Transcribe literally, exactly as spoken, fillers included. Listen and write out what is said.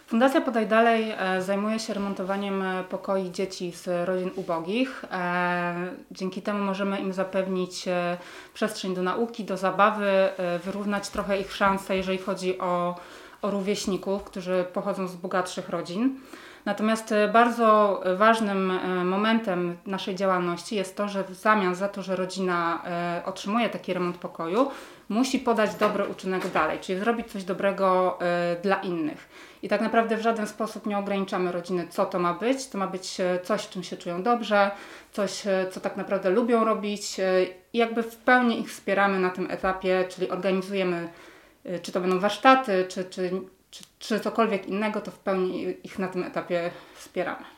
Fundacja Podaj Dalej zajmuje się remontowaniem pokoi dzieci z rodzin ubogich. Dzięki temu możemy im zapewnić przestrzeń do nauki, do zabawy, wyrównać trochę ich szanse, jeżeli chodzi o, o rówieśników, którzy pochodzą z bogatszych rodzin. Natomiast bardzo ważnym momentem naszej działalności jest to, że w zamian za to, że rodzina otrzymuje taki remont pokoju, musi podać dobry uczynek dalej, czyli zrobić coś dobrego dla innych. I tak naprawdę w żaden sposób nie ograniczamy rodziny, co to ma być. To ma być coś, w czym się czują dobrze, coś, co tak naprawdę lubią robić i jakby w pełni ich wspieramy na tym etapie, czyli organizujemy, czy to będą warsztaty, czy, czy Czy, czy cokolwiek innego, to w pełni ich na tym etapie wspieramy.